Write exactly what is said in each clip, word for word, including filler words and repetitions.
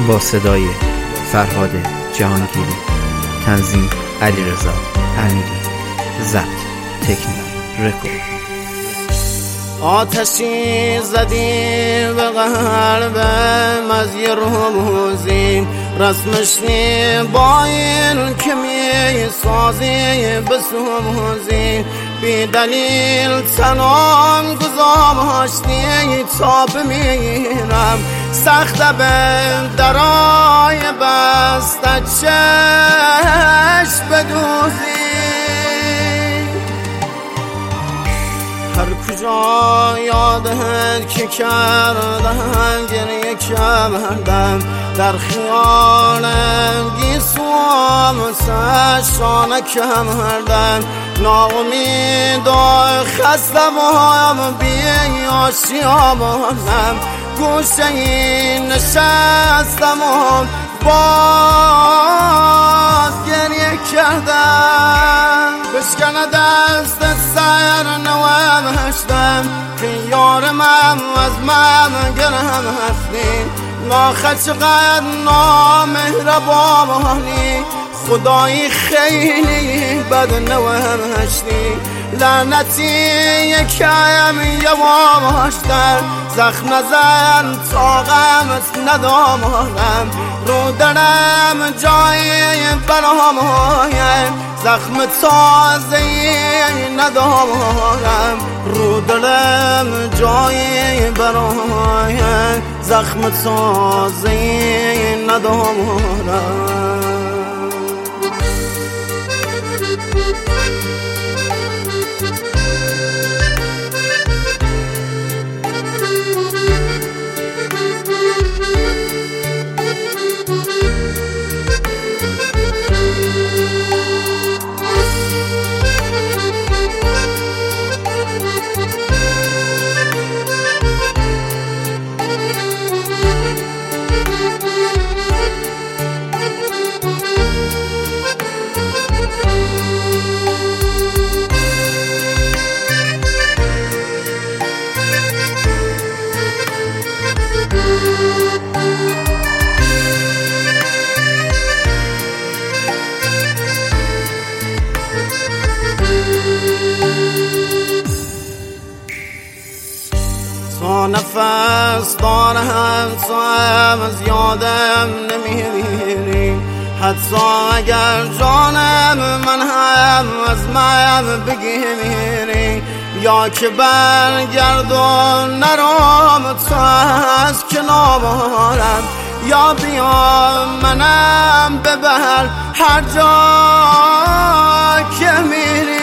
با صدای فرهاد جهانگیری، تنظیم علیرضا امیری، ضبط تکنیک رکورد. آتشی زدیم به قلبم از یه روزی، رسمش نی با این که می سازی بسوزی، بی دلیل تنام گذاشتی تا بمیرم، سخت به درای بسته چشم بدوزی. هر کجا یادت که کردم گریه کردم، در خیالم گیسوام سشانه کردم، ناامید و خستم بی آشیامم، گوشه این نشستم و باز گریه کردم. بشکنه دست سر نوشتم که یار من از من گرم هستی، ناخه چقدر نامهربانی، خدایی خیلی بد نوشتی، لعنتی یکم یواشتر، زخم نزن طاقمت ندارم، رو درم جای برامایم، زخم تازه‌ای ندارم، رو دلم جای برایم، زخم تازه‌ای ندارم. تا نفس دارم تو هم از یادم نمیری، حتی اگر جانم من هم از من بگیری، یا که برگردون نرام تو از کنارم، یا بیا منم ببر هر جا که میری.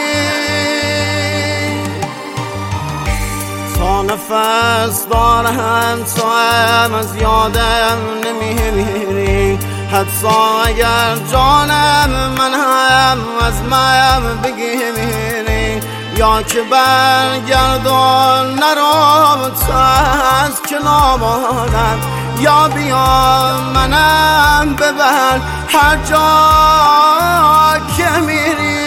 تا نفس دارم تو هم از یادم نمیری، حتی اگر جانم من هم از من بگیری، یا که برگردون نرام تو از کنارم، یا بیا منم ببر هر جا که میری.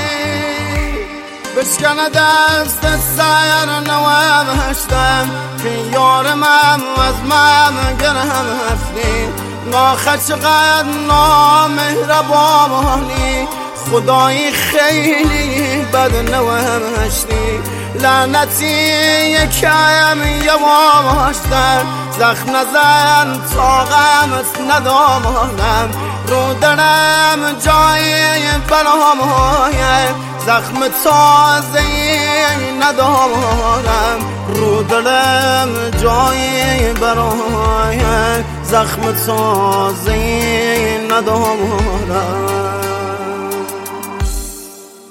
بشکنه دست سر نوشتم که یار من از من گرم هستی، ناخه چقدر نامهربانی، خدایی خیلی بد نوشتی، لعنتی یکم یواشتر، زخم نزن طاقمت ندارم، رو درم جای برامایم، زخم تازه‌ای ندارم، رو دلم جای برایم، زخم تازه‌ای ندارم.